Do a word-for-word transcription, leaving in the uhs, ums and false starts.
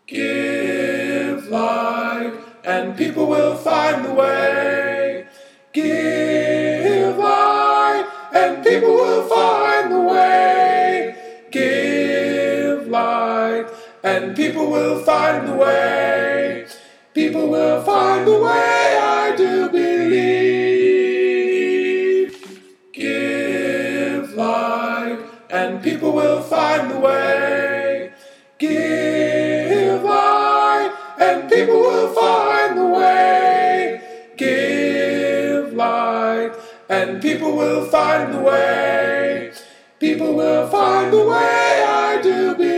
Give light, and people will find the way. Give light, and people will find the way. Give light, and people will find the way. People will find the way, I do believe. Give light, and people will find the way. Give light, and people will find the way. Give light, and people will find the way. People will find the way, I do believe.